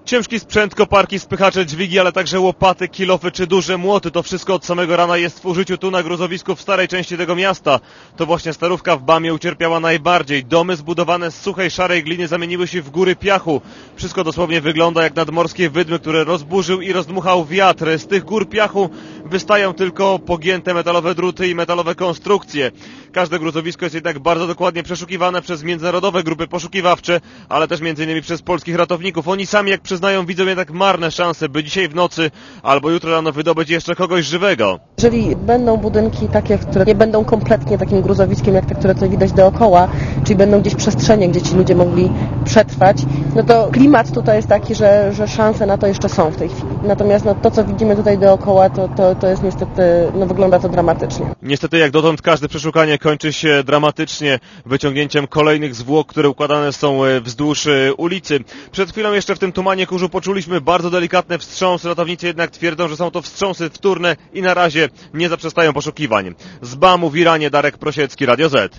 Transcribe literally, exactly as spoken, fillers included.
Ciężki sprzęt, koparki, spychacze, dźwigi, ale także łopaty, kilofy czy duże młoty. To wszystko od samego rana jest w użyciu tu na gruzowisku w starej części tego miasta. To właśnie Starówka w Bamie ucierpiała najbardziej. Domy zbudowane z suchej, szarej gliny zamieniły się w góry piachu. Wszystko dosłownie wygląda jak nadmorskie wydmy, które rozburzył i rozdmuchał wiatr. Z tych gór piachu wystają tylko pogięte metalowe druty i metalowe konstrukcje. Każde gruzowisko jest jednak bardzo dokładnie przeszukiwane przez międzynarodowe grupy poszukiwawcze, ale też między innymi przez polskich ratowników. Oni sami, jak przyznają, widzą jednak marne szanse, by dzisiaj w nocy albo jutro rano wydobyć jeszcze kogoś żywego. Jeżeli będą budynki takie, które nie będą kompletnie takim gruzowiskiem, jak te, które tutaj widać dookoła, czyli będą gdzieś przestrzenie, gdzie ci ludzie mogli przetrwać, no to klimat tutaj jest taki, że, że szanse na to jeszcze są w tej chwili. Natomiast no, to, co widzimy tutaj dookoła, to, to, to jest niestety, no wygląda to dramatycznie. Niestety jak dotąd każde przeszukanie kończy się dramatycznie wyciągnięciem kolejnych zwłok, które układane są wzdłuż ulicy. Przed chwilą jeszcze w tym tumanie kurzu poczuliśmy bardzo delikatne wstrząsy. Ratownicy jednak twierdzą, że są to wstrząsy wtórne i na razie nie zaprzestają poszukiwań. Z Bamu w Iranie Darek Prosiecki, Radio Z.